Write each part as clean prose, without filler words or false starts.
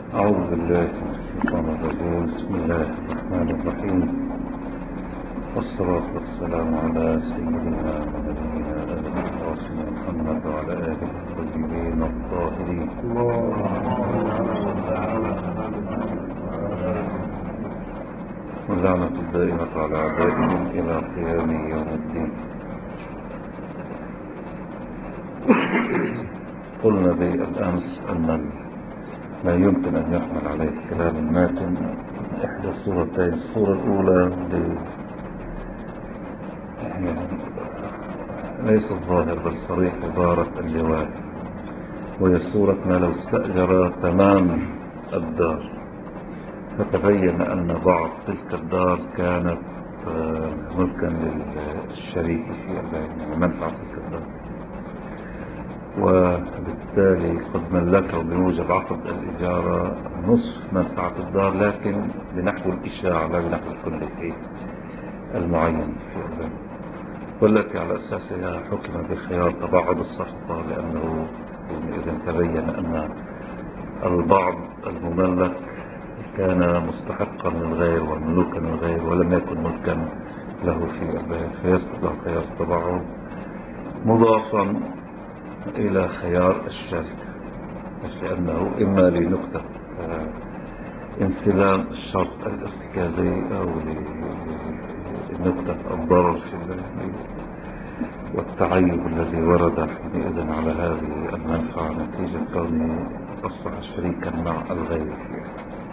أعوذ بالله من الشيطان الرجيم. بسم الله الرحمن الرحيم، والصلاة والسلام على سيدنا ونبينا أبي القاسم محمد وعلى آله الطيبين الطاهرين. واللعنة الدائمة على أعدائهم إلى قيام يوم الدين. قلنا بالأمس أن لا يمكن أن يحمل عليه الكلام الماتن إحدى صورتين. الصورة الأولى ليس الظاهر بل صريح عبارة اللواء، وهي صورة ما لو استأجر تمام الدار فتبين أن بعض تلك الدار كانت ملكا للشريك في البيع، يعني منفعة تلك الدار، وبالتالي قد ملكه بموجب عقد الإجارة نصف منفعة الدار، لكن بنحو الإشاعة لا بنحو الكلي المعين في البيع، والتي على أساسها حكم بخيار تباعد الصفقة، لأنه إذا تبين أن البعض المملك كان مستحقا للغير ومملوكا للغير ولم يكن ملكا له في البيع، فيسقط له خيار التباعد مضافا إلى خيار الشركة، لأنه إما لنكتة انسلام الشرط الارتكازي أو لنكتة الضرر في والتعيب الذي ورد حينئذ على هذه المنفعة نتيجة كونه أصبح شريكا مع الغير فيها.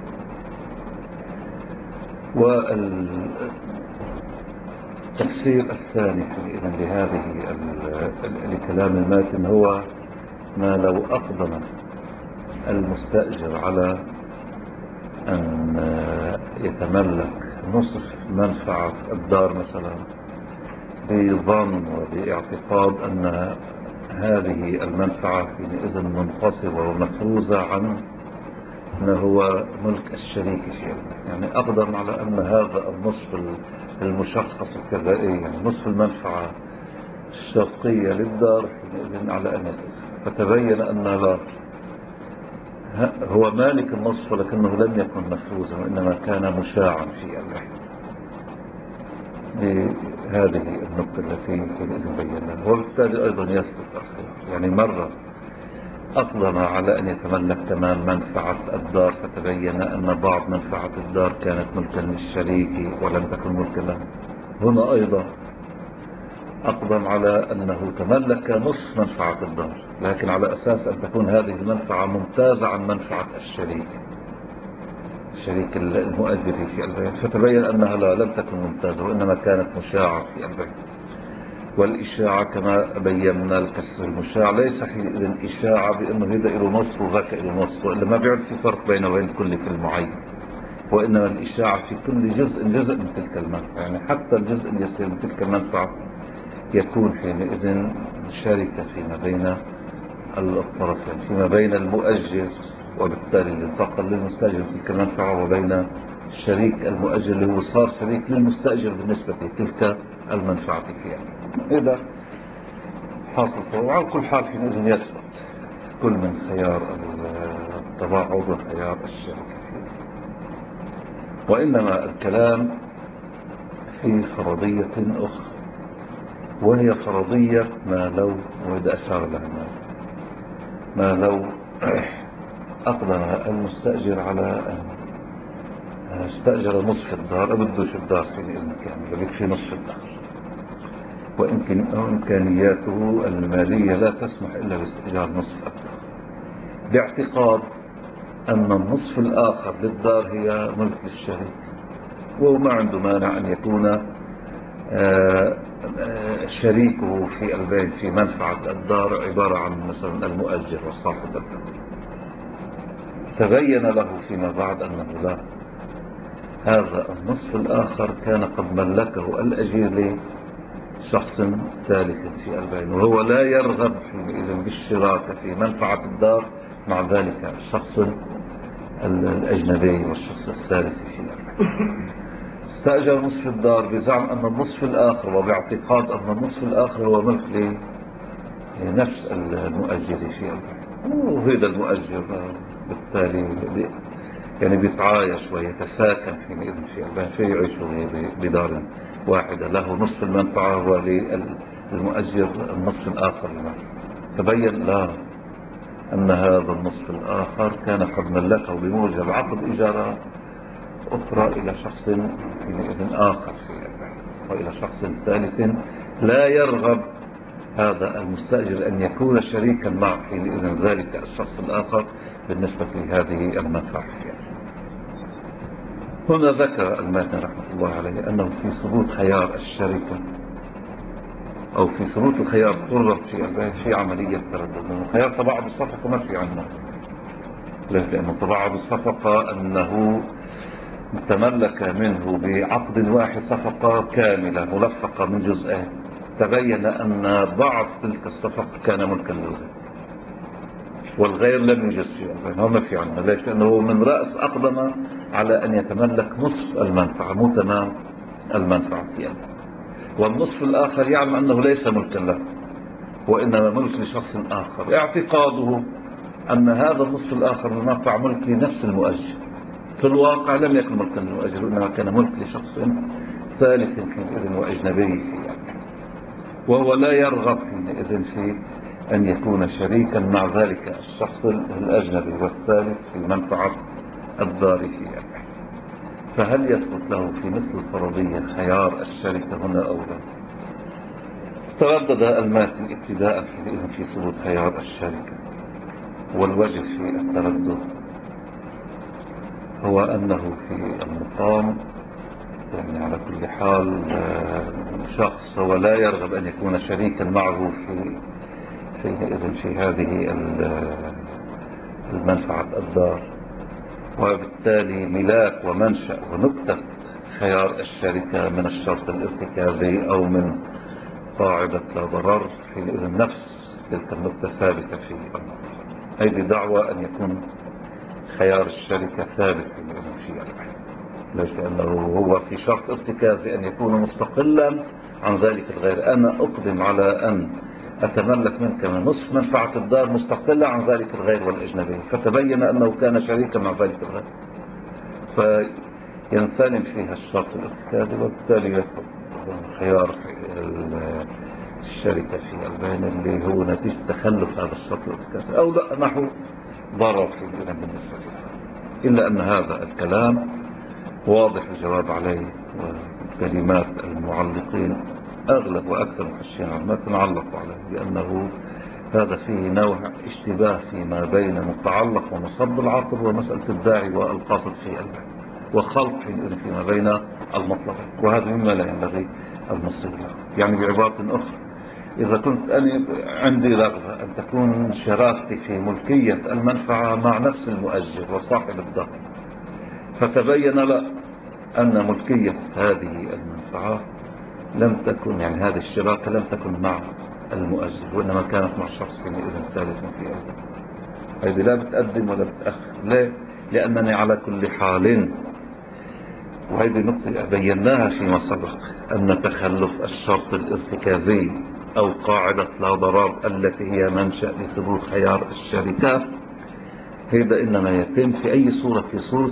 والتفسير الثاني حينئذ لكلام الماتن هو ما لو أقدم المستأجر على أن يتملك نصف منفعة الدار مثلا بظن وباعتقاد أن هذه المنفعة حينئذ منقصبة ومفروزة عن ما هو ملك الشريك فيها، يعني أقدم على أن هذا النصف المشخص الكذائي، يعني نصف المنفعة الشرقية للدار حينئذ على أن يصرف، فتبين أن لا، هو مالك النصف ولكنه لم يكن مفروزا وإنما كان مشاعا في الرحم بهذه النقطة التي حينئذ بيناها، وبالتالي أيضا يسقط الخيار. يعني مرة أقدم على أن يتملك تمام منفعة الدار فتبين أن بعض منفعة الدار كانت ملكا للشريك ولم تكن ملكا له. هنا أيضا أقدم على أنه تملك نصف منفعة الدار، لكن على أساس أن تكون هذه المنفعة ممتازة عن منفعة الشريك المؤجر في البيع، فتبين أنها لم تكن ممتازة وإنما كانت مشاعة في البيع. والإشاعة كما بينا الكسر المشاع ليس حينئذ إشاعة بأنه هذا إلى نصف وذاك إلى نصف، وإلا ما بيعد في فرق بينه وبين كل في المعين، وإنما الإشاعة في كل جزء من تلك المنفعة، يعني حتى الجزء اليسير من تلك المنفعة يكون حينئذ شركة فيما بين الطرفين، فيما بين المؤجر وبالتالي الانتقل للمستأجر تلك المنفعة، وبين الشريك المؤجر اللي هو صار شريك للمستأجر بالنسبة لتلك المنفعة فيها. إذا حاصل وعلى كل حال حينئذ يسقط كل من خيار التباعد وخيار الشركة فيه. وإنما الكلام في فرضية أخرى، وهي فرضية ما لو، وإذا أشار لها ما لو أقدم المستأجر على أن استأجر نصف الدار، أبدوش الدار حينئذ كاملة بيكفي نصف الدار، وإمكانياته المالية لا تسمح إلا باستئجار نصف الدار، باعتقاد أن النصف الآخر للدار هي ملك للشريك، وما عنده مانع أن يكون شريكه في البيع في منفعة الدار عبارة عن مثلا المؤجر وصاحب الدار. تبين له فيما بعد أنه لا، هذا النصف الآخر كان قد ملكه الأجير لشخص ثالث في البيع، وهو لا يرغب حينئذ بالشراكة في منفعة الدار مع ذلك الشخص الأجنبي والشخص الثالث في البيع. استأجر نصف الدار بزعم أن النصف الآخر، وباعتقاد أن النصف الآخر هو ملك لنفس المؤجر في البيع، وهذا المؤجر بالتالي يعني بيتعايش ويتساكن حينئذ في البيت، فيعيشوا بدار واحدة، له نصف المنفعة وللمؤجر النصف الآخر. تبين لا أن هذا النصف الآخر كان قد ملكه بموجب عقد إجارة أخرى إلى شخص حينئذ آخر في البيت، وإلى شخص ثالث لا يرغب هذا المستأجر أن يكون شريكا معه حينئذ ذلك الشخص الآخر بالنسبة لهذه المنفعة. هنا ذكر الماتن رحمة الله عليه أنه في ثبوت خيار الشركة أو في ثبوت الخيار فرض في البيع في عملية تردد. خيار تباعد الصفقة ما في عنه، لأن تباعد الصفقة أنه تملك منه بعقد واحد صفقة كاملة ملفقة من جزئين، تبين أن بعض تلك الصفقة كان ملكا للغير والغير لم يجز فيه، ما في عنه. ليش؟ لأنه من رأس أقدم على أن يتملك نصف المنفعة مو تمام المنفعة في أنه، والنصف الآخر يعلم أنه ليس ملكا له وإنما ملك لشخص آخر، اعتقاده أن هذا النصف الآخر من المنفعة ملك لنفس المؤجر. في الواقع لم يكن ملكا للمؤجر، إنما كان ملك لشخص ثالث حينئذ وأجنبي فيه، وهو لا يرغب حينئذ في أن يكون شريكا مع ذلك الشخص الأجنبي والثالث في منفعة الدار فيه. فهل يثبت له في مثل الفرضية خيار الشركة هنا أو لا؟ تردد الماتن ابتداء حينئذ في ثبوت خيار الشركة، والوجه في التردد هو أنه في المقام يعني على كل حال شخص هو لا يرغب أن يكون شريكا معه في هذه المنفعة الدار، وبالتالي ملاك ومنشأ ونكتة خيار الشركة من الشرط الارتكازي أو من قاعدة لا ضرر، حينئذ نفس تلك النكتة ثابتة في الأمر. هذه دعوة أن يكون خيار الشركة ثابت في الأمر. ليش؟ لأنه هو في شرط ارتكازي أن يكون مستقلا عن ذلك الغير. أنا أقدم على أن أتملك منك من نصف منفعة الدار مستقلة عن ذلك الغير والأجنبي، فتبين أنه كان شريكا مع ذلك الغير، فينسلم فيها الشرط الارتكازي، وبالتالي يثبت خيار الشركة في البين اللي هو نتيجة تخلف هذا الشرط الارتكازي أو لا نحو ضرر في الإذن بالنسبة له. إلا أن هذا الكلام واضح الجواب عليه، وكلمات المعلقين أغلب وأكثر المحشين ما تنعلق عليه، لأنه هذا فيه نوع اشتباه فيما بين متعلق ومصب العاقل ومسألة الداعي والقاصد في البيع، وخلط فيما بين المطلبين، وهذا مما لا ينبغي المصير له. يعني بعبارة أخرى، إذا كنت أنا عندي رغبة أن تكون شراكتي في ملكية المنفعة مع نفس المؤجر وصاحب الدار، فتبين لا أن ملكية هذه المنفعة لم تكن، يعني هذه الشراكة لم تكن مع المؤجر وإنما كانت مع شخص إذن ثالث في أرض، هذه لا بتقدم ولا بتأخر. ليه؟ لأنني على كل حال، وهذه نقطة بيناها فيما سبق، أن تخلف الشرط الارتكازي أو قاعدة لا ضرر التي هي منشأ لثبوت خيار الشركات، هذا إنما يتم في أي صورة، في صورة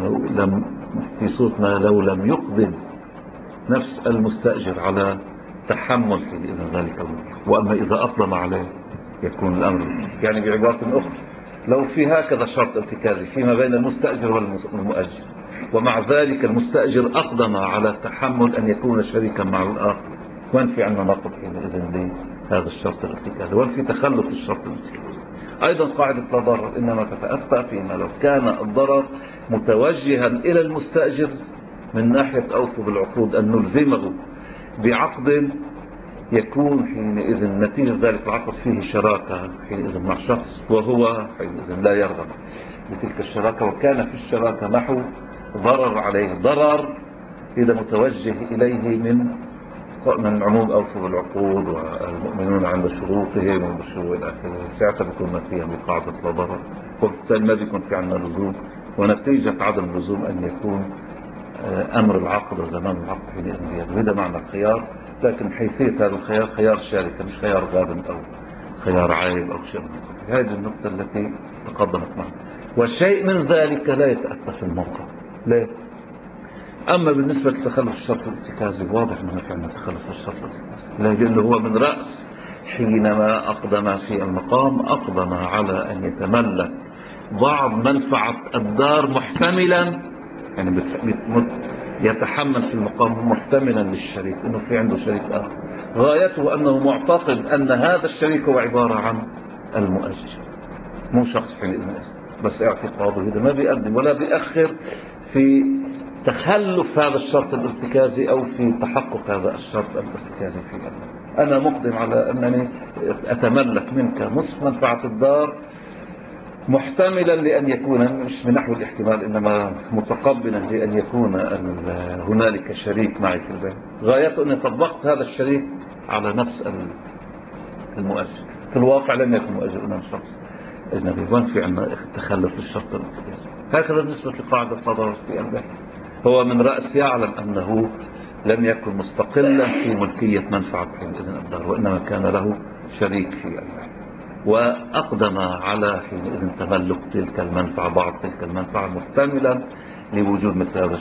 ما لو لم يقدم نفس المستأجر على تحمل إذن ذلك المطلق، وأما إذا أقدم عليه يكون الأمر. يعني بعبارة أخرى، لو في هكذا شرط ارتكازي فيما بين المستأجر والمؤجر، ومع ذلك المستأجر أقدم على تحمل أن يكون شريكا مع الآخر، وين في عندنا نقض حينئذ لهذا الشرط الارتكازي، وين في تخلف الشرط الارتكازي. أيضا قاعدة لا ضرر إنما تتأتى فيما لو كان الضرر متوجها إلى المستأجر من ناحية أوفوا بالعقود، أن نلزمه بعقد يكون حينئذ نتيجة ذلك العقد فيه شراكة حينئذ مع شخص، وهو حينئذ لا يرغب بتلك الشراكة، وكان في الشراكة نحو ضرر عليه، ضرر إذا متوجه إليه من عموم أوفوا بالعقود والمؤمنون عند شروطهم والشروط إلى آخره، ساعتها بيكون ما فيها بقاعدة لا ضرر، وبالتالي ما بيكون في عندنا لزوم، ونتيجة عدم اللزوم أن يكون أمر العقد وزمان العقد حينئذ بيده. وهذا معنى الخيار، لكن حيثية هذا الخيار خيار شركة مش خيار غابن أو خيار عائب أو شيء من هذه النقطة التي تقدمت معنا. وشيء من ذلك لا يتأتى في الموقع. لا. أما بالنسبة لتخلف الشرط الارتكازي واضح أنه فعلا تخلف الشرط الارتكازي، لأنه هو من رأس حينما أقدم في المقام أقدم على أن يتملك بعض منفعة الدار محتملا، يعني يتحمل في المقام محتملا للشريك أنه في عنده شريك آخر، غايته أنه معتقد أن هذا الشريك هو عبارة عن المؤجر مو شخص حينئذ، بس اعتقاده هذا ما بيقدم ولا بيأخر في تخلف هذا الشرط الارتكازي أو في تحقق هذا الشرط الارتكازي فيه. أنا مقدم على أنني أتملك منك نصف منفعة الدار محتملا لأن يكون، مش من نحو الاحتمال إنما متقبلا لأن يكون هنالك شريك معي في البيت، غايته أني طبقت هذا الشريك على نفس المؤجر. في الواقع لم يكن مؤجر إنما شخص أجنبي، وين في عندنا تخلف للشرط الارتكازي. هكذا بالنسبة لقاعدة التضارب في البيع، هو من رأس يعلم أنه لم يكن مستقلا في ملكية منفعة حينئذ الدار، وإنما كان له شريك في البيع، وأقدم على حينئذ تملك تلك المنفعة، بعض تلك المنفعة محتملا لوجود مثل هذا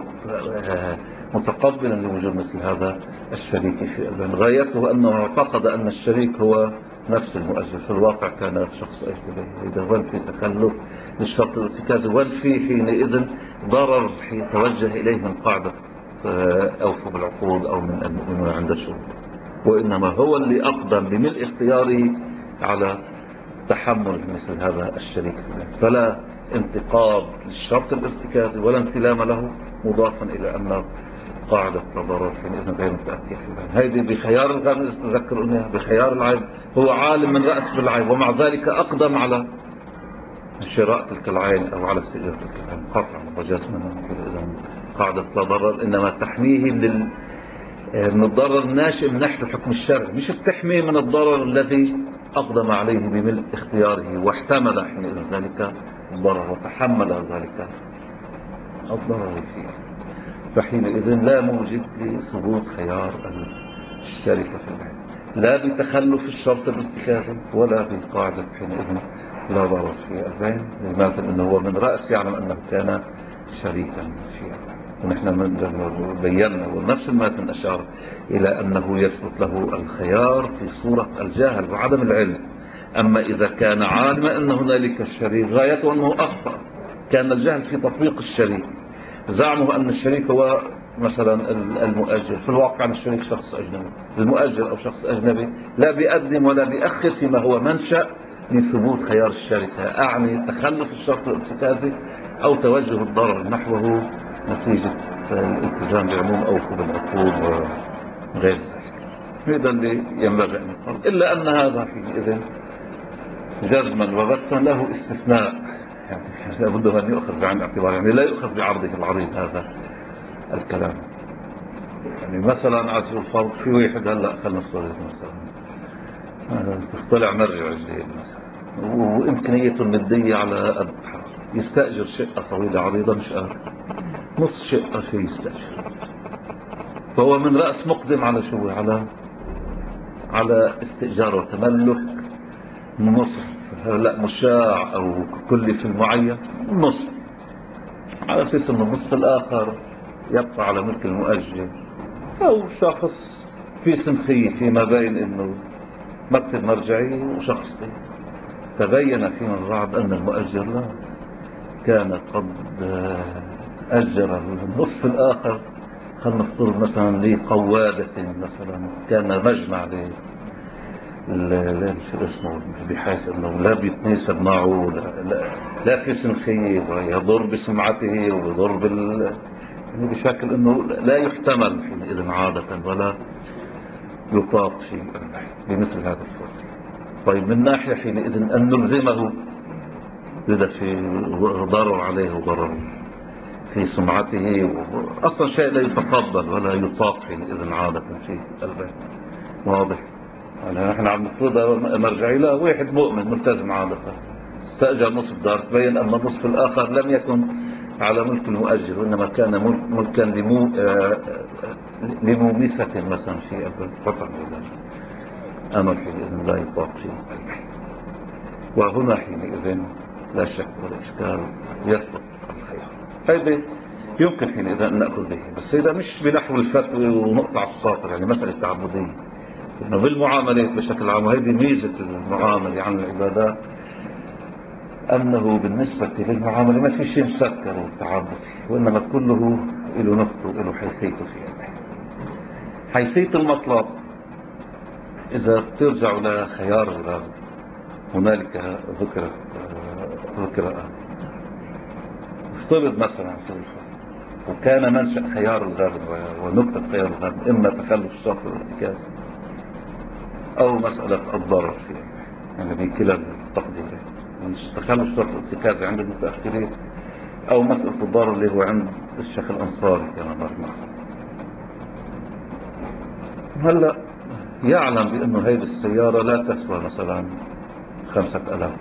متقبلا لوجود مثل هذا الشريك في البيع. غايته أنه اعتقد أن الشريك هو نفس المؤجر، في الواقع كان شخص أجنبي. إذا ول في تكلف للشرط الارتكازي، ول في حينئذ ضرر توجه إليه من قاعدة أوفوا بالعقود أو من المؤمنون عند الشهود، وإنما هو اللي أقدم بملء اختياره على تحمل مثل هذا الشريك. فلا انتقاد للشرط الارتكازي ولا انسلام له، مضافا إلى أن قاعدة تضارب حينئذ غير متأتية في هذه بخيار الغامز. تذكر أنها بخيار العيب، هو عالم من رأس بالعيب ومع ذلك أقدم على شراء تلك العين أو على استئجار تلك العين قطعا وجزما. قاعدة لا ضرر إنما تحميه من الضرر الناشئ من ناحية الحكم الشرعي، مش بتحميه من الضرر الذي أقدم عليه بملء اختياره واحتمل حينئذ ذلك الضرر وتحمل ذلك الضرر فيه. فحينئذ لا موجب لثبوت خيار الشركة في البيع، لا بتخلف الشرط الارتكازي ولا بالقاعدة حينئذ لا ضرر في البيع، لماذا؟ لأنه هو من رأس يعلم أنه كان شريكا في البيع. ونحن بينا ونفس المتن أشار إلى أنه يثبت له الخيار في صورة الجاهل وعدم العلم. أما إذا كان عالما أن هنالك الشريك، غايته أنه أخطأ، كان الجهل في تطبيق الشريك، زعمه أن الشريك هو مثلا المؤجر، في الواقع أن الشريك شخص أجنبي، المؤجر أو شخص أجنبي لا بيقدم ولا بيأخر فيما هو منشأ لثبوت خيار الشركة، أعني تخلف الشرط الارتكازي أو توجه الضرر نحوه نتيجة الالتزام بعموم أوفوا بالعقود وغير ذلك. هذا اللي ينبغي أن يقال، إلا أن هذا حينئذ جزما وبتا له استثناء، يعني لابد أن يؤخذ بعين الاعتبار، يعني لا يؤخذ بعرضه العريض هذا الكلام. يعني مثلا عزيز الفرض في واحد هلا خلنا نفترض مثلا طلع مرجع رجلين مثلا وإمكانيته المادية على قد يستأجر شقة طويلة عريضة، مش قادر نص شقة فيه يستأجر، فهو من رأس مقدم على شو، على استئجار وتملك نصف، لا مشاع أو كلي في المعين نصف، على أساس أن النصف الآخر يبقى على ملك المؤجر أو شخص في سمخية فيما بين أنه مكتب مرجعي وشخص طيب. تبين فيما بعد أن المؤجر لا، كان قد أجر النصف الآخر، خلنا نفترض مثلا لقوادة مثلا، كان مجمع شو اسمه، بحيث انه لا بيتناسب معه، لا في سمخيه ويضر بسمعته ويضر يعني بشكل انه لا يحتمل حينئذ عادة ولا يطاق في بمثل هذا الفرد. طيب من ناحية حينئذ أن نلزمه إذا في ضرر عليه وضرر في سمعته، أصلا شيء لا يتقبل ولا يطاق حينئذ عادة في البيت. واضح؟ يعني نحن عم نفرضها مرجعي، لا واحد مؤمن ملتزم عادة استأجر نصف دار، تبين أن النصف الآخر لم يكن على ملك المؤجر وإنما كان ملكا لمومسة مثلا في القطع ولا أمر حينئذ لا يطاق فيه. وهنا حينئذ لا شك ولا إشكال يثبت الخيار. هذا يمكن حينئذ أن نأخذ به، بس إذا مش بنحو الفتوى ونقطع الساطر، يعني مسألة تعبدية إنه بالمعاملات بشكل عام. وهذه ميزة المعاملة عن العبادات، أنه بالنسبة للمعاملة ما في شيء مسكر وتعبدي، وإنما كله له نقطه وله حيثيته فيه. حيثية المطلب إذا بترجع لخيار الغالب، هنالك ذكر افترض مثلا وكان منشأ خيار الغالب ونقطة خيار الغالب إما تخلف الشرط الارتكازي أو مسألة الضرر فيه، يعني بكلا التقديرين، تخلف الشرط الارتكازي عند المتأخرين أو مسألة الضرر اللي هو عند الشيخ الأنصاري كما مرنا. هلأ يعلم بأنه هذه السيارة لا تسوى مثلا 5000،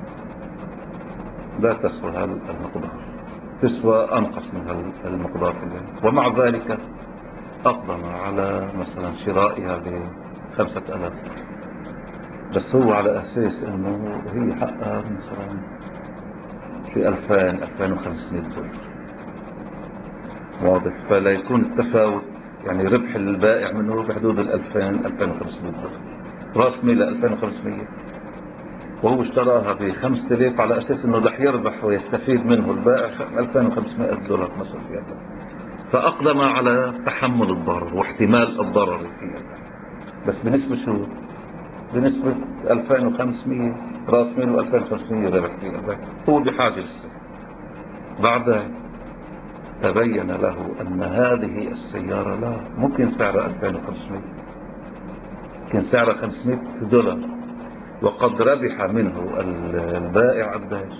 لا تسوى المقدار، تسوى أنقص من المقدار في الليل، ومع ذلك أقدم على مثلا شرائها ب5000، بس هو على أساس أنه هي حقها مثلا في 2500 دولار. واضح؟ فلا يكون التفاوت يعني ربح البائع منه بحدود 2500 دولار، راس ميل 2500، وهو اشتراها ب5000 على أساس أنه رح يربح ويستفيد منه البائع 2500 دولار مثلا فيها. فأقدم على تحمل الضرر واحتمال الضرر فيها، بس بنسبة شو؟ بنسبة 2500 راس ميل و2500 ربح فيها. هو بحاجة للسيارة. بعد تبين له أن هذه السيارة لا ممكن سعرها 2500، ممكن سعرها 500 دولار، وقد ربح منه البائع قديش؟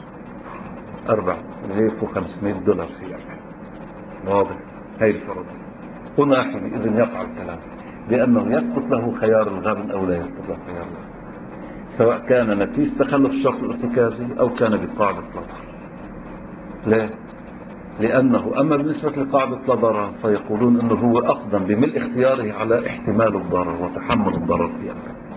4500 دولار فيها. واضح؟ هي الفرق. هنا حينئذ يقع الكلام بأنه يثبت له خيار الغبن أو لا يثبت له خيار الغبن، سواء كان نتيجة تخلف الشرط الارتكازي أو كان بقاعدة لا ضرر. ليه؟ لأنه أما بالنسبة لقاعدة لا ضرر فيقولون أنه هو أقدم بملء اختياره على احتمال الضرر وتحمل الضرر فيها،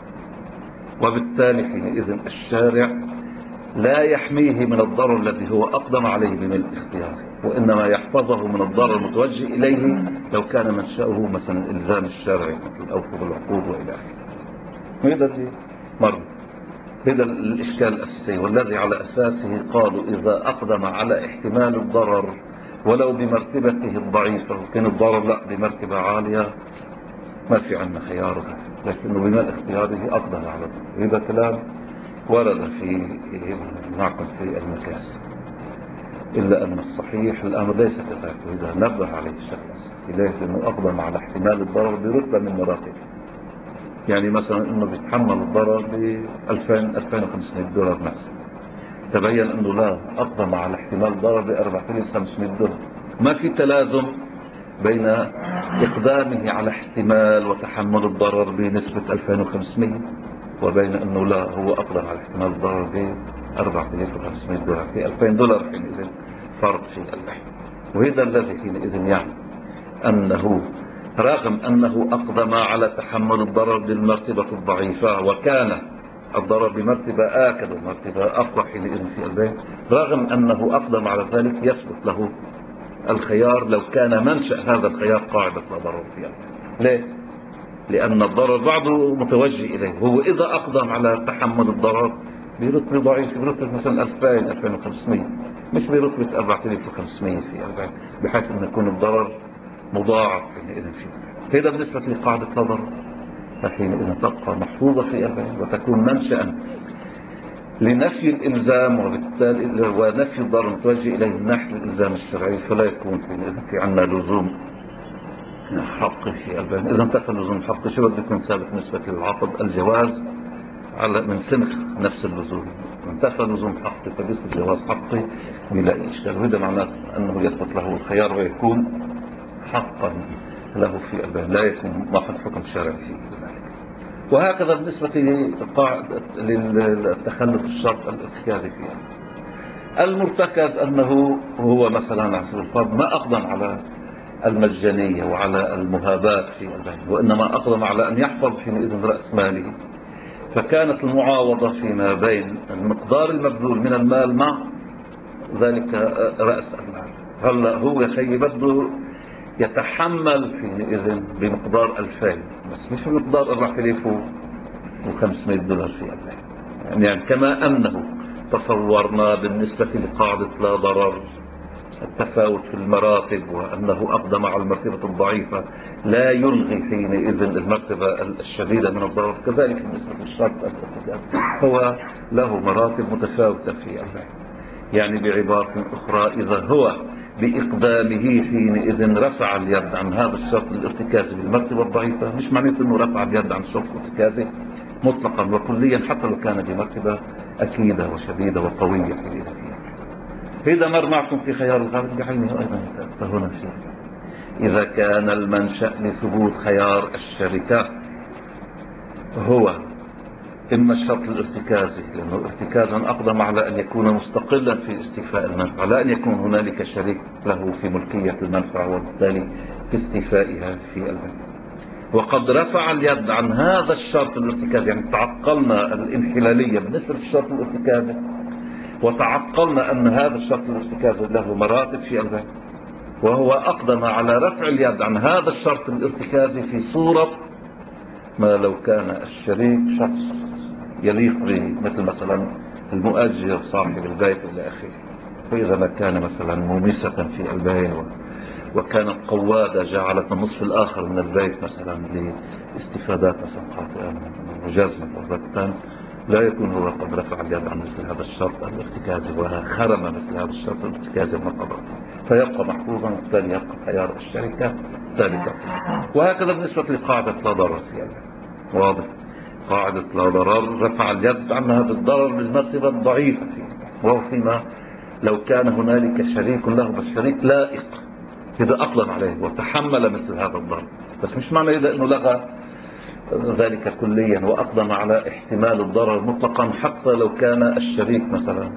وبالتالي حينئذ الشارع لا يحميه من الضرر الذي هو أقدم عليه بملء اختياره، وإنما يحفظه من الضرر المتوجه إليه لو كان منشأه مثلا الإلزام الشرعي مثل الأوفوا بالعقود وإلى آخره. هذا اللي مر، هذا الإشكال الأساسي، والذي على أساسه قالوا إذا أقدم على احتمال الضرر ولو بمرتبته الضعيفة، وكان الضرر لا بمرتبة عالية، ما في عندنا خيارها، لكنه بملء اختياره أقدم على الضرر. هذا كلام ورد في معكم في المكاسب، إلا أن الصحيح الأمر ليس كذلك، وإذا نبه عليه الشخص إليه أنه أقدم على احتمال الضرر برتبة من مراتب، يعني مثلا أنه بيتحمل الضرر ب2500 دولار مثلا، تبين أنه لا، أقدم على احتمال الضرر ب4500 دولار. ما في تلازم بين إقدامه على احتمال وتحمل الضرر بنسبة 2500 وبين أنه لا، هو أقدم على احتمال الضرر ب 4500 دولار، في 2000 دولار حينئذ فرق في اللحم. وهذا الذي حينئذ يعني أنه رغم أنه أقدم على تحمل الضرر بالمرتبة الضعيفة، وكان الضرر بمرتبة آكد ومرتبة أقوى حينئذ في البيت، رغم أنه أقدم على ذلك يثبت له الخيار لو كان منشأ هذا الخيار قاعدة لا ضرر فيها. ليه؟ لأن الضرر بعضه متوجه إليه، هو إذا أقدم على تحمل الضرر برتبة ضعيف، برتبة مثلا 2500، مش برتبة 4500 في 40، بحيث أن يكون الضرر مضاعف حينئذ فيه. هذا بالنسبة لقاعدة لا ضرر، فحينئذ تبقى محفوظة في 40 وتكون منشأ لنفي الإلزام، وبالتالي ونفي الضرر متوجه إليه من ناحية الإلزام الشرعي، فلا يكون في عندنا لزوم حقي في البيان. إذا انتفى اللزوم الحقي، شو بده يكون ثابت نسبة للعقد؟ الجواز على من سنخ نفس اللزوم. انتفى اللزوم حقي فبيثبت جواز حقي بلا أي إشكال، وهذا معناه أنه يثبت له الخيار ويكون حقا له في البيان، لا يكون ماخذ حكم شرعي في ذلك. وهكذا بالنسبة للتخلف الشرط الارتكازي فيها. المرتكز أنه هو مثلا على سبيل الفرض ما أقدم على المجانية وعلى المهابات في البيع، وإنما أقدم على أن يحفظ حينئذ رأس ماله، فكانت المعاوضة فيما بين المقدار المبذول من المال مع ذلك رأس المال. هلا هو خيي بده يتحمل حينئذ بمقدار 2000 بس مش بمقدار 4000 و500 دولار في البيع. يعني كما أنه تصورنا بالنسبة لقاعدة لا ضرر التفاوت في المراتب، وأنه أقدم على المرتبة الضعيفة لا يلغي حينئذ المرتبة الشديدة من الضرر، كذلك بالنسبة للشرط الارتكاز هو له مراتب متفاوتة في البيع. يعني بعبارة أخرى، إذا هو بإقدامه حينئذ رفع اليد عن هذا الشرط الارتكازي بالمرتبة الضعيفة، مش معناته أنه رفع اليد عن الشرط الارتكازي مطلقا وكليا حتى لو كان بمرتبة أكيدة وشديدة وقوية حينئذ فيها. إذا مر معكم في خيار الغالب بعينه أيضا فهنا فيه إذا كان المنشأ لثبوت خيار الشركة هو إما الشرط الارتكازي، لأنه ارتكازا أقدم على أن يكون مستقلا في استيفاء المنفعة، لا أن يكون هنالك شريك له في ملكية المنفعة وبالتالي في استيفائها في البنك. وقد رفع اليد عن هذا الشرط الارتكازي، يعني تعقلنا الانحلالية بالنسبة للشرط الارتكازي، وتعقلنا أن هذا الشرط الارتكازي له مراتب في البنك، وهو أقدم على رفع اليد عن هذا الشرط الارتكازي في صورة ما لو كان الشريك شخص يليق به، مثل مثلا المؤجر صاحب البيت إلى آخره. فإذا ما كان مثلا مومسة في البيت وكانت قوادة جعلت النصف الآخر من البيت مثلا لاستفادات مثلا خاطئة وجزمة أو بتان، لا يكون هو قد رفع اليد عن مثل هذا الشرط الارتكازي وخرم مثل هذا الشرط الارتكازي المقرر، فيبقى محفوظا وبالتالي يبقى خيار الشركة ثابتا. وهكذا بالنسبة لقاعدة لا ضرر في البيت. واضح؟ قاعدة لا ضرر رفع اليد عنها بالضرر بالمرتبة الضعيفة فيه، وهو فيما لو كان هنالك شريك له بس شريك لائق إذا أقدم عليه وتحمل مثل هذا الضرر، بس مش معنى إذا أنه لغى ذلك كليا وأقدم على احتمال الضرر مطلقا، حتى لو كان الشريك مثلا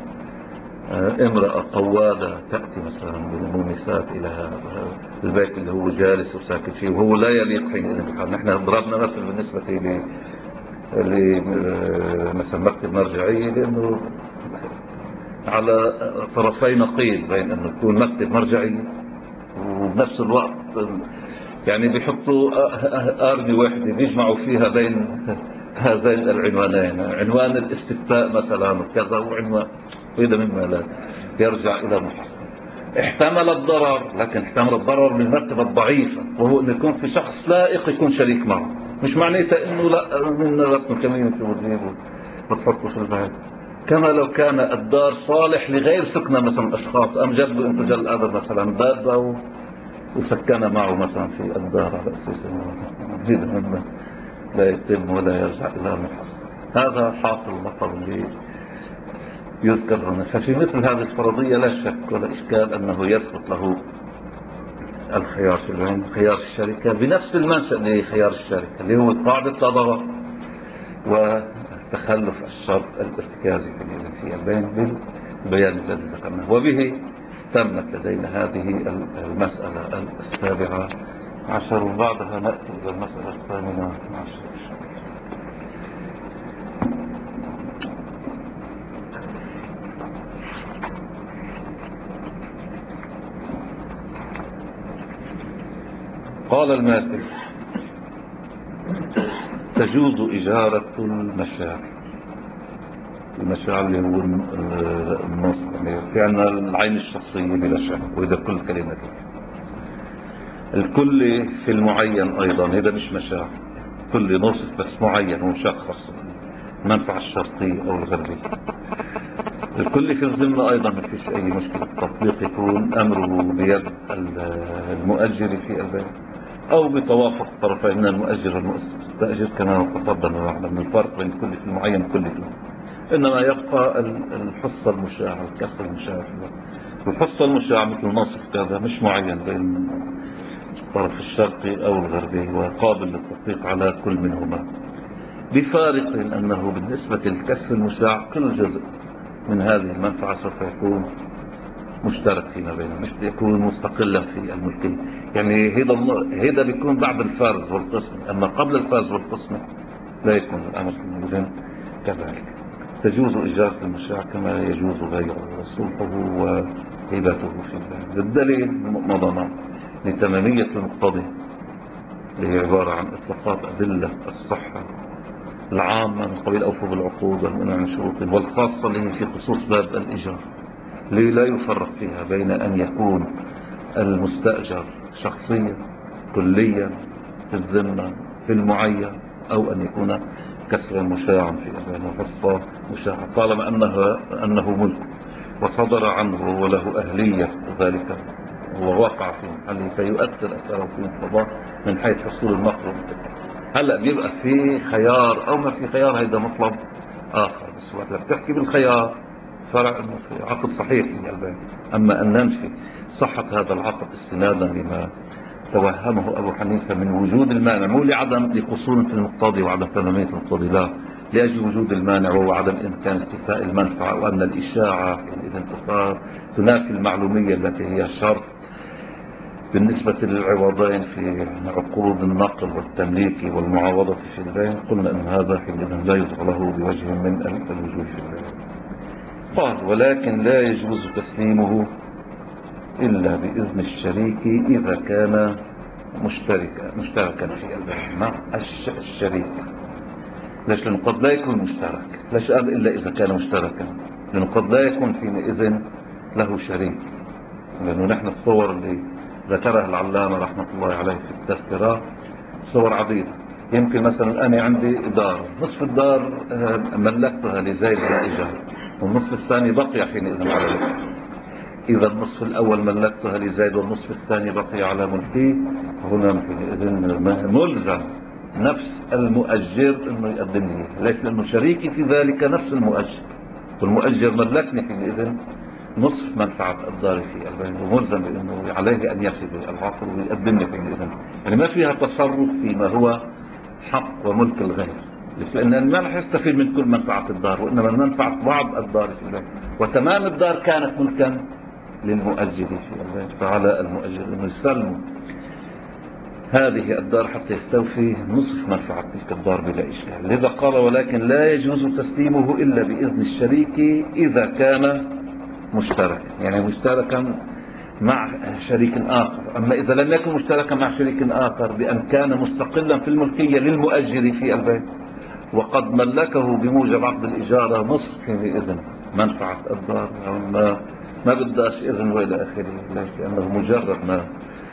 امرأة قوادة تأتي مثلا بالمومسات إلى البيت اللي هو جالس وساكت فيه وهو لا يليق حينئذ بالحال. نحن ضربنا مثل بالنسبة مثلا مكتب مرجعية، لأنه على طرفي نقيض بين أنه يكون مكتب مرجعية وبنفس الوقت يعني بيحطوا آرمي واحدة بيجمعوا فيها بين هذين العنوانين، عنوان الاستفتاء مثلا وكذا، وعنوان وإذا مما لا يرجع إلى المحصن. احتمل الضرر، لكن احتمل الضرر من المرتبة الضعيفة، وهو أن يكون في شخص لائق يكون شريك معه، مش معناته أنه لا من رقم كمين شو بتجيبه وتحطه في البيت. كما لو كان الدار صالح لغير سكنة مثلا أشخاص، أم جدوا أنت جل أبر مثلا دابة وسكن معه مثلا في الدار على أساس هذا مما لا يتم ولا يرجع إلى محصن. هذا حاصل المطلب اللي يذكر هنا. ففي مثل هذه الفرضية لا شك ولا إشكال أنه يثبت له الخيار في البين، خيار الشركة بنفس المنشأ لخيار الشركة اللي هو قاعدة لا ضرر وتخلف الشرط الارتكازي في البين بالبيان الذي ذكرناه. وبه تمت لدينا هذه المسألة السابعة عشر، وبعدها نأتي إلى المسألة الثامنة عشر. قال الماتن: تجوز إجارة المشاع. المشاع اللي هو النصب، يعني في عنا العين الشخصية بلا شك، وإذا كل كلمة الكل في المعين أيضا، هذا مش مشاع، كل نصف بس معين ومشخص، المنفعة الشرقية أو الغربية. الكل في الذمة أيضا ما فيش أي مشكلة، التطبيق يكون أمره بيد المؤجر في البيع أو بتوافق الطرفين من المؤجر والمستأجر كما تفضل معنا من الفرق بين الكل في المعين والكل في المعين. إنما يبقى الحصة المشاعة والكسر المشاعة. الحصة المشاعة مثل نصف كذا مش معين بين الطرف الشرقي أو الغربي وقابل للتطبيق على كل منهما، بفارق أنه بالنسبة للكسر المشاع كل جزء من هذه المنفعة سوف يكون مشترك فيما بينهم، مش بيكون مستقلا في الملكية. يعني هذا بيكون بعد الفرز والقسم، أما قبل الفرز والقسم لا يكون الأمر في الموجين كذلك. تجوز إجازة المشاع كما يجوز غيره وصلحه وهبته في البيع. الدليل مضمى لتمامية المقتضي اللي هي عبارة عن إطلاقات أدلة الصحة العامة من قبيل أوفوا بالعقود والمنع من شروط، والخاصة اللي هي في خصوص باب الإيجار، لا يفرق فيها بين أن يكون المستأجر شخصيا كليا في الذمة في المعين، أو أن يكون كسرا مشاعا في أذانه حصة مشاعة، طالما أنه ملك وصدر عنه وله أهلية ذلك ووقع في محله، فيؤثر أثره في القضاء من حيث حصول النقل. هلأ بيبقى في خيار أو ما في خيار، هيدا مطلب آخر. بس وقت بتحكي بالخيار فرع أنه في عقد صحيح في البيع. أما أن ننفي صحة هذا العقد استنادا لما توهمه أبو حنيفة من وجود المانع، مو لعدم لقصور في المقتضي وعدم تمامية المقتضي، لا، لأجل وجود المانع وهو عدم إمكان استيفاء المنفعة، وأن الإشاعة إذا تنافي المعلومية التي هي شرط بالنسبة للعوضين في عقود النقل والتمليك والمعاوضة في البيع. قلنا أن هذا حينئذ لا يصغى له بوجه من الوجوه في البيع. قال ولكن لا يجوز تسليمه إلا بإذن الشريك إذا كان مشتركا في البيع مع الشريك. ليش؟ لأنه قد لا يكون مشترك. ليش قال إلا إذا كان مشتركا؟ لأنه قد لا يكون حينئذ له شريك. لأنه نحن الصور اللي ذكرها العلامة رحمة الله عليه في التذكرة صور عديدة. يمكن مثلا أنا عندي دار، نصف الدار ملكتها لزيد لإيجار، والنصف الثاني بقي حينئذ على ملكي. إذا النصف الأول ملكتها لزيد والنصف الثاني بقي على ملكي، هنا حينئذ ملزم نفس المؤجر أنه يقدم لي. ليش؟ لأنه شريكي في ذلك نفس المؤجر، والمؤجر ملكني حينئذ نصف منفعة الدار في البيع، وملزم بأنه عليه أن يفي بالعقد ويقدم لي حينئذ. يعني ما فيها تصرف فيما هو حق وملك الغير. لأن ما رح يستفيد من كل منفعة الدار، وإنما منفعة بعض الدار في البيع، وتمام الدار كانت ملكا للمؤجر في البيع، فعلى المؤجر أنه يسلم هذه الدار حتى يستوفي نصف منفعة تلك الدار بلا إشكال. لذا قال ولكن لا يجوز تسليمه إلا بإذن الشريك إذا كان مشتركا، يعني مشتركا مع شريك آخر. أما إذا لم يكن مشتركا مع شريك آخر بأن كان مستقلا في الملكية للمؤجر في البيت وقد ملكه بموجب عقد الإجارة نصف حينئذ منفعة الدار، ما بداش إذن وإلى آخره. ليش؟ لأنه مجرد ما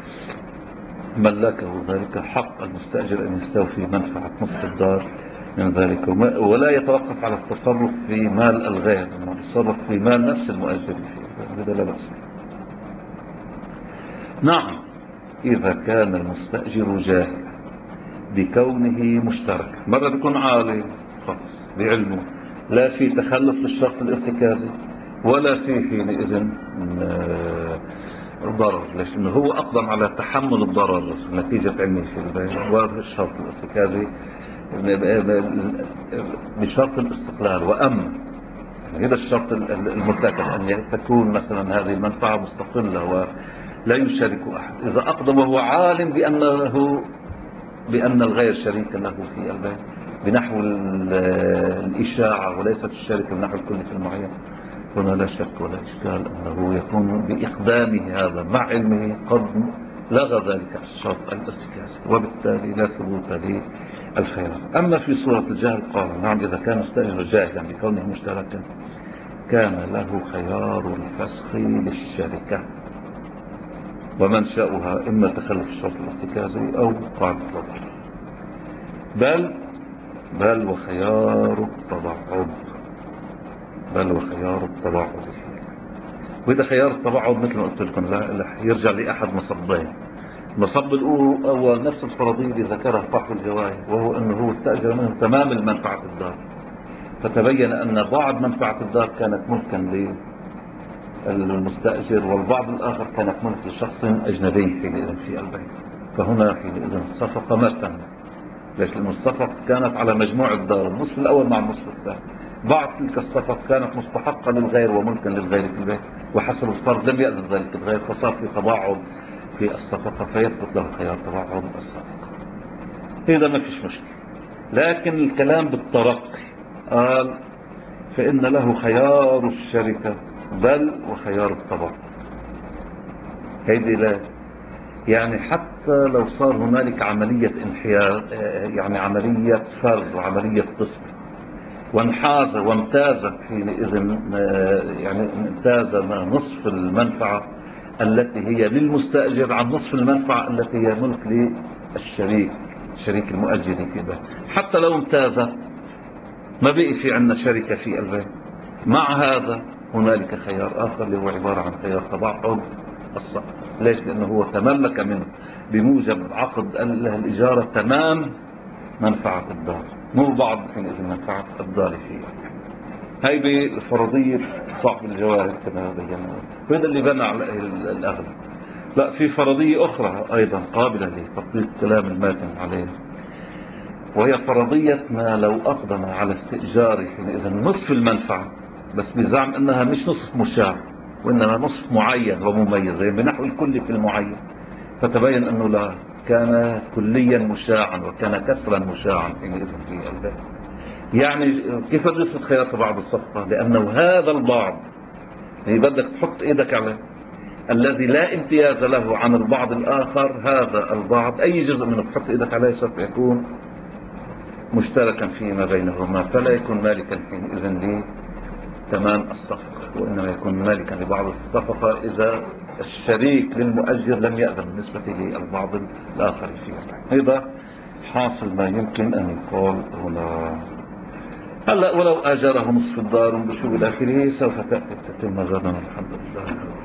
ملكه ذلك حق المستأجر أن يستوفي منفعة نصف الدار من ذلك، ولا يتوقف على التصرف في مال الغير، إنه يتصرف في مال نفس المؤجر فيه، هذا لا بأس. نعم، إذا كان المستأجر جاهلا بكونه مشترك. مرة بيكون عالم خلص بعلمه، لا في تخلف للشرط الارتكازي ولا في حينئذ ضرر. ليش؟ انه هو اقدم على تحمل الضرر نتيجة علمه في البيع والشرط الارتكازي بشرط الاستقلال وأمن. يعني هذا الشرط المرتكز أن تكون مثلا هذه المنفعة مستقلة ولا يشارك أحد. إذا أقدم وهو عالم بأن الغير شريك له في البيع بنحو الإشاعة وليست الشركة بنحو الكل في المعين، هنا لا شك ولا إشكال أنه يكون بإقدامه هذا مع علمه قد لغى ذلك الشرط الارتكاز، وبالتالي لا ثبوت للخيار. أما في صورة الجهل قال نعم، إذا كان مستأجر جاهلا بكونه مشتركا كان له خيار الفسخ للشركة، ومنشأها إما تخلف الشرط الارتكازي أو قاعدة الوضع، بل وخيار التبعض، فيه. وإذا خيار التبعض مثل ما قلت لكم لا يرجع لأحد مصبين. المصب الأول نفس الفرضية اللي ذكرها صاحب الجواهر، وهو أنه هو استأجر منه تمام المنفعة الدار، فتبين أن بعض منفعة الدار كانت ملكا للمستأجر والبعض الآخر كانت ملك لشخص أجنبي حينئذ في البيت، فهنا حينئذ الصفقة ما تمت. ليش؟ لأن الصفقة كانت على مجموع الدار، النصف الأول مع النصف الثاني. بعض تلك الصفقة كانت مستحقة للغير وملكا للغير في البيت، وحسب الفرد لم يأذن ذلك الغير، فصار في تباعد في الصفقة، فيثبت له خيار تباعد الصفقة. إذا ما فيش مشكلة. لكن الكلام بالترقي قال فإن له خيار الشركة بل وخيار الطبع. هيدي لا، يعني حتى لو صار هنالك عملية انحياز، يعني عملية فرز وعملية قسم، وانحاز وامتاز حينئذ، يعني امتاز نصف المنفعة التي هي للمستأجر عن نصف المنفعة التي هي ملك للشريك، شريك المؤجر كده. حتى لو امتاز ما بقي في عندنا شركة في البيت. مع هذا هنالك خيار آخر اللي هو عبارة عن خيار تبعض الصفقة. ليش؟ لأنه هو تملك منه بموجب عقد الإجارة تمام منفعة الدار، مو بعض حينئذ منفعة الدار فيها. هاي بفرضية صاحب الجواهر كما بينا، وهذا اللي بنى على الأغلب. لا، في فرضية أخرى أيضا قابلة لتطبيق كلام الماتن عليها، وهي فرضية ما لو أقدم على استئجار حينئذ نصف المنفعة، بس بزعم أنها مش نصف مشاع وإنما نصف معين ومميز، يعني بنحو الكل في المعين، فتبين أنه لا، كان كليا مشاعا وكان كسرا مشاعا حينئذ في البيت. يعني كيف بده يثبت خيار بعض الصفقة؟ لأنه هذا البعض، هي بدك تحط إيدك عليه، الذي لا امتياز له عن البعض الآخر، هذا البعض أي جزء منه تحط إيدك عليه سوف يكون مشتركا فيما بينهما، فلا يكون مالكا حينئذ لتمام الصفقة، وإنما يكون مالكا لبعض الصفقة إذا الشريك للمؤجر لم يأذن بالنسبة للبعض الآخر فيها. هذا حاصل ما يمكن أن يقال هنا. هلا ولو أجره نصف الدار وشو إلى آخره، سوف تأتي تتم غدا الحمد لله.